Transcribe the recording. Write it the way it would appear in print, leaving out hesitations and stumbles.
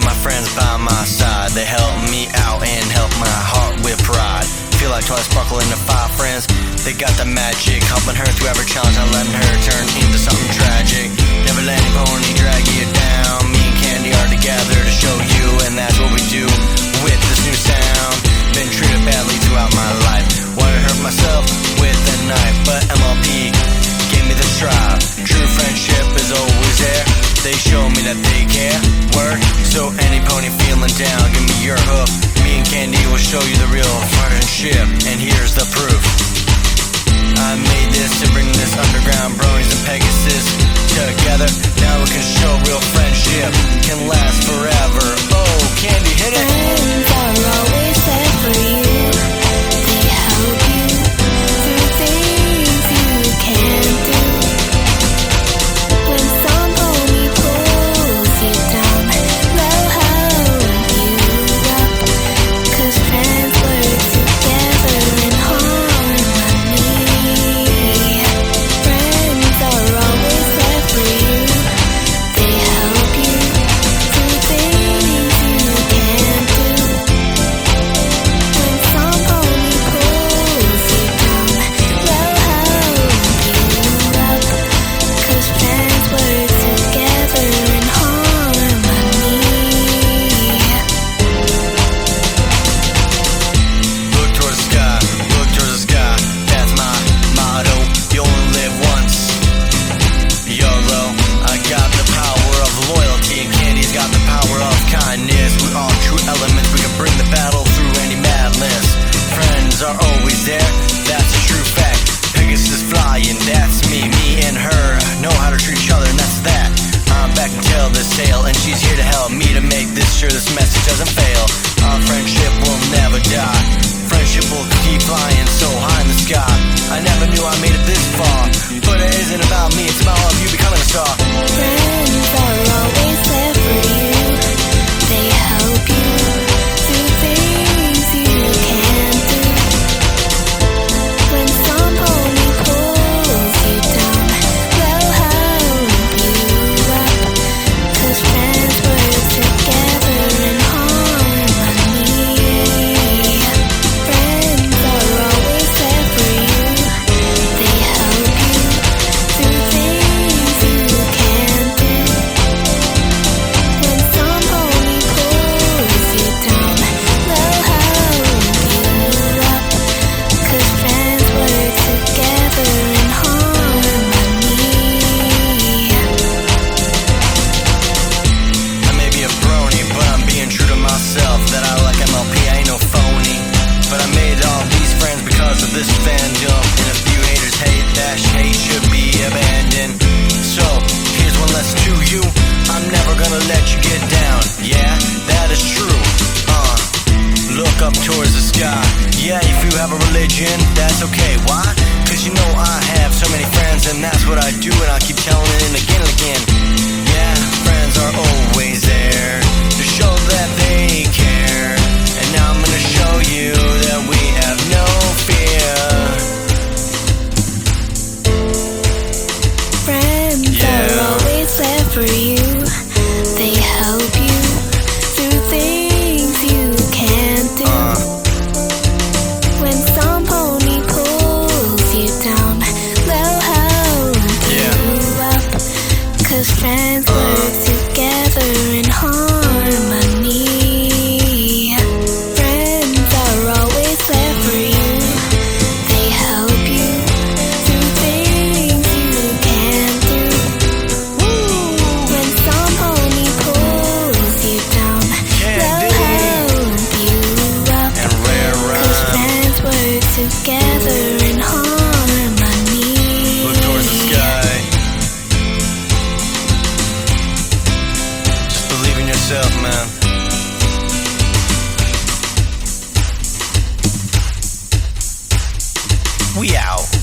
my friends by my side. They help me out and help my heart with pride. Feel like twice sparkling to 5 friends. They got the magic, helping her through every challenge, not letting her turn into something tragic. Never letting pony drag you down. Me and Candy are together to show you, and that's what we do with this new sound. Been treated badly throughout my life. Wanted to hurt myself with a knife, but MLP gave me the drive. True friendship is always there. They show me that they care. Word. So any pony feeling down, give me your hoof. Me and Candy will show you the real friendship, and here's the proof. I made this to bring this underground bronies and Pegasus together. Now we can show real friendship can last forever. Oh, Candy, hit it. Friends are always there for you. They help you through things you can't do. When some pony pulls you down, they'll help you up. 'Cause friends work together in harmony. Friends are always there for you. They help you through things you can't do. When some pony pulls you down, they'll help you up. 'Cause friends work together in harmony. Look towards the sky, look towards the sky. That's my motto. You only live once. YOLO. I got the power of loyalty, and Candy's got the power of kindness. We are true elements. We can bring the battle through any madness. Friends are always there. That's a true fact. Pegasus flying. That's me. Me and her know how to treat each other, and that's that. I'm back to tell this tale, and she's here to help me to make this sure this message doesn't fail. Our friendship will never die. Friendship will keep flying so high in the sky. I never knew I made it this far, but it isn't about me, it's about all of you becoming a star. Friends are always there for you. They help you through things you can't do. When some pony pulls you down, they'll help you up. 'Cause friends work together in harmony. Friends are always there for you. They help you through things you can't do. When some pony pulls you down, they'll help you up. 'Cause friends work together in harmony. I may be a brony, but I'm being true to myself. That I like MLP, I ain't no phony. But I made all these friends because of this fandom. And a few haters hate, that hate should be abandoned. So, here's one lesson to you. I'm never gonna let you get down. Yeah, that is true. Look up towards the sky. Yeah, if you have a religion, that's okay. Why? 'Cause you know I have so many friends, and that's what I do, and I'll keep telling it again and again. Yeah, friends are always there to show that they care. And now I'm gonna show you that we have no fear. Friends are Yeah. always there for you. They help you through things you can't do. When some pony pulls you down, they'll help Yeah. you up. 'Cause friends work together in harmony. Friends are always there for you. They help you through things you can't do. When some pony pulls you down, they'll Candy. help you up. And rare 'Cause rhyme. friends work together in harmony. Look towards the sky. Just believe in yourself, man. We out.